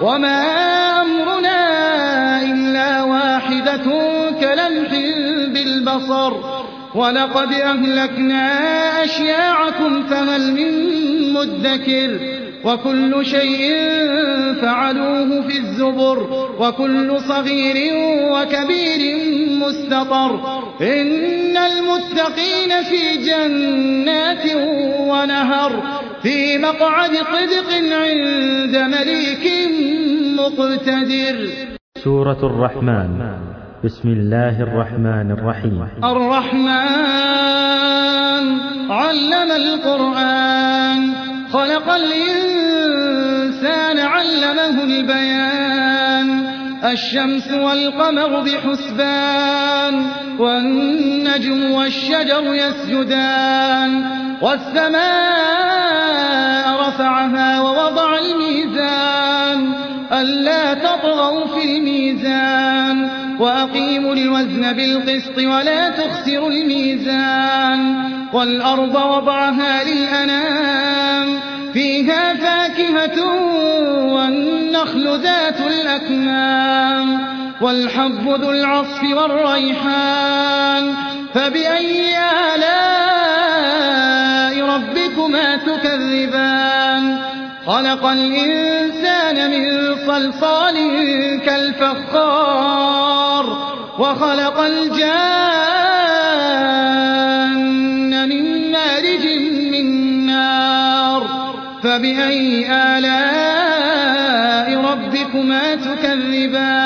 وما أمرنا إلا واحدة كلمح بالبصر ولقد أهلكنا أشياعكم فهل من مدكر وكل شيء فعلوه في الزبر وكل صغير وكبير مستطر إن المتقين في جنات ونهر في مقعد صدق عند مليك مقتدر. سورة الرحمن. بسم الله الرحمن الرحيم. الرحمن علم القرآن خلق الإنسان علمه البيان الشمس والقمر بحسبان والنجم والشجر يسجدان والسماء رفعها ووضع الميزان ألا تطغوا في الميزان وأقيموا الوزن بالقسط ولا تخسروا الميزان والأرض وضعها للأنام فيها فاكهة والنخل ذات الأكمام والحب ذو العصف والريحان فبأي آلاء ربكما تكذبان خلق الإنسان من صلصال كالفخار وخلق الجان من مارج من نار فبأي آلاء ربكما تكذبان